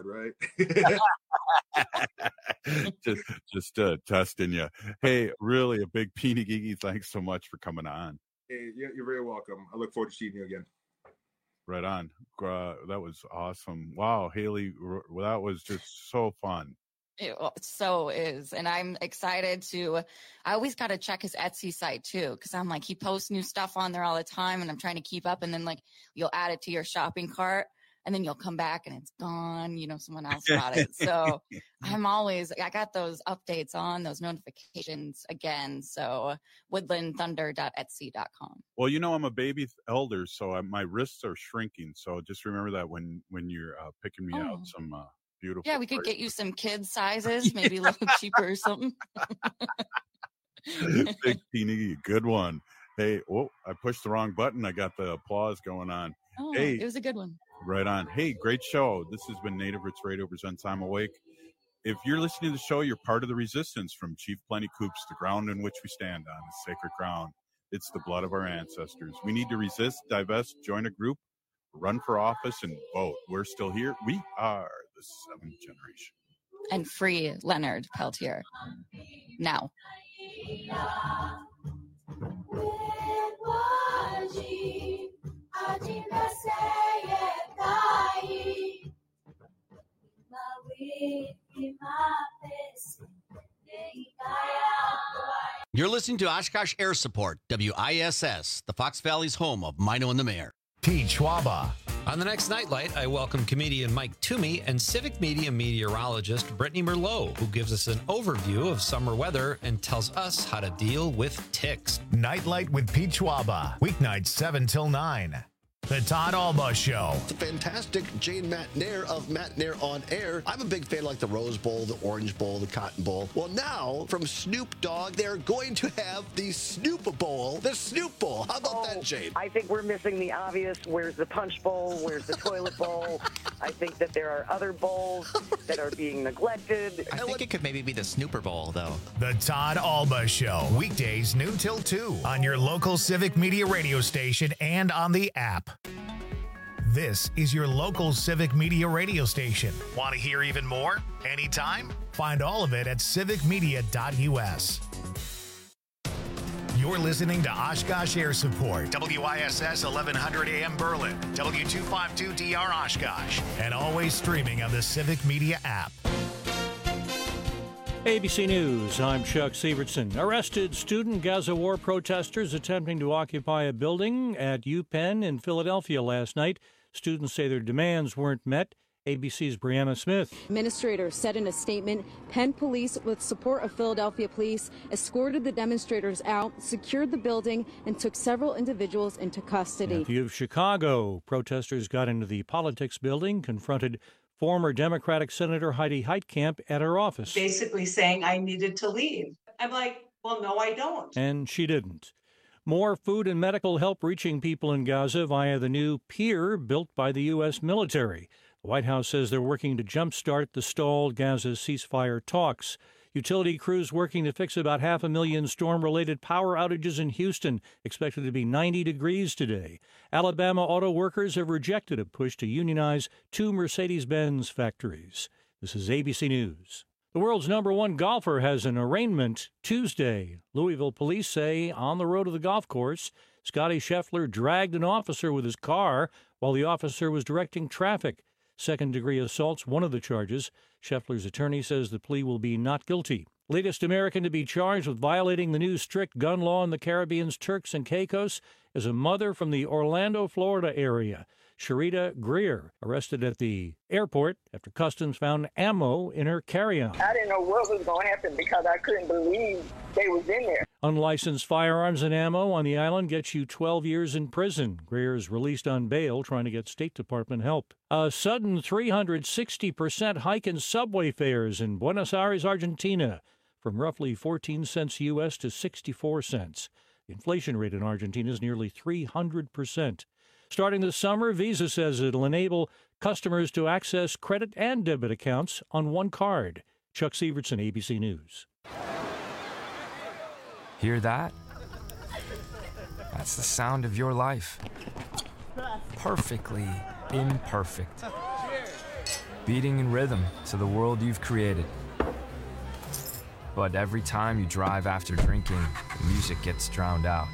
right? just testing you. Hey, really a big Peeny Gigi. Thanks so much for coming on. Hey, you're very welcome. I look forward to seeing you again. Right on. That was awesome. Wow, Haley, that was just so fun. It so is. And I'm excited I always got to check his Etsy site too. Cause I'm like, he posts new stuff on there all the time and I'm trying to keep up. And then like, you'll add it to your shopping cart and then you'll come back and it's gone. Someone else got it. So I got those updates on, those notifications again. So woodlandthunder.etsy.com. Well, I'm a baby elder, so my wrists are shrinking. So just remember that when you're picking me out some, beautiful. Yeah, we could get you some kid sizes, maybe a little cheaper or something. Big Peeny, good one. Hey, I pushed the wrong button. I got the applause going on. Oh, hey, it was a good one. Right on. Hey, great show. This has been Native Roots Radio presents I'm Awake. If you're listening to the show, you're part of the resistance from Chief Plenty Coops, the ground in which we stand on, the sacred ground. It's the blood of our ancestors. We need to resist, divest, join a group, run for office, and vote. We're still here. We are the seventh generation. And free Leonard Peltier. Now. You're listening to Oshkosh Air Support, WISS, the Fox Valley's home of Mino and the Mayor. Pete Schwaba. On the next Nightlight, I welcome comedian Mike Toomey and civic media meteorologist Brittany Merlot, who gives us an overview of summer weather and tells us how to deal with ticks. Nightlight with Pete Schwaba. Weeknights 7 till 9. The Todd Alba Show. The fantastic Jane Matnair of Matnair on Air. I'm a big fan like the Rose Bowl, the Orange Bowl, the Cotton Bowl. Well, now from Snoop Dogg, they're going to have the Snoop Bowl. The Snoop Bowl. How about that, Jane? I think we're missing the obvious. Where's the Punch Bowl? Where's the Toilet Bowl? I think that there are other bowls that are being neglected. I think it could maybe be the Snooper Bowl, though. The Todd Alba Show. Weekdays noon till 2 on your local civic media radio station and on the app. This is your local civic media radio station. Want to hear even more? Anytime? Find all of it at civicmedia.us. You're listening to Oshkosh Air Support, WISS 1100 AM Berlin, W252DR Oshkosh, and always streaming on the Civic Media app. ABC News, I'm Chuck Sievertson. Arrested student Gaza war protesters attempting to occupy a building at UPenn in Philadelphia last night. Students say their demands weren't met. ABC's Brianna Smith. Administrators said in a statement, Penn police, with support of Philadelphia police, escorted the demonstrators out, secured the building, and took several individuals into custody. In a view of Chicago, protesters got into the Politics building, confronted former Democratic Senator Heidi Heitkamp at her office. Basically saying I needed to leave. I'm like, well, no, I don't. And she didn't. More food and medical help reaching people in Gaza via the new pier built by the U.S. military. The White House says they're working to jumpstart the stalled Gaza ceasefire talks. Utility crews working to fix about 500,000 storm-related power outages in Houston, expected to be 90 degrees today. Alabama auto workers have rejected a push to unionize 2 Mercedes-Benz factories. This is ABC News. The world's #1 golfer has an arraignment Tuesday. Louisville police say on the road to the golf course, Scotty Scheffler dragged an officer with his car while the officer was directing traffic. Second-degree assault's one of the charges. Scheffler's attorney says the plea will be not guilty. Latest American to be charged with violating the new strict gun law in the Caribbean's Turks and Caicos is a mother from the Orlando, Florida area. Sharita Greer, arrested at the airport after customs found ammo in her carry-on. I didn't know what was going to happen because I couldn't believe they was in there. Unlicensed firearms and ammo on the island gets you 12 years in prison. Greer is released on bail trying to get State Department help. A sudden 360% hike in subway fares in Buenos Aires, Argentina, from roughly 14 cents U.S. to 64 cents. The inflation rate in Argentina is nearly 300%. Starting this summer, Visa says it'll enable customers to access credit and debit accounts on one card. Chuck Sievertson, ABC News. Hear that? That's the sound of your life. Perfectly imperfect. Beating in rhythm to the world you've created. But every time you drive after drinking, the music gets drowned out.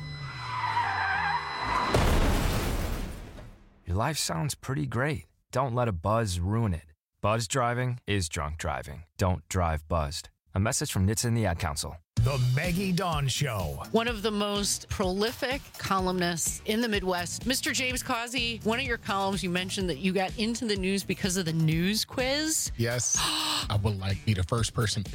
Your life sounds pretty great. Don't let a buzz ruin it. Buzz driving is drunk driving. Don't drive buzzed. A message from NHTSA and the Ad Council. The Maggie Dawn Show. One of the most prolific columnists in the Midwest, Mr. James Causey. One of your columns, you mentioned that you got into the news because of the news quiz. Yes, I would like be the first person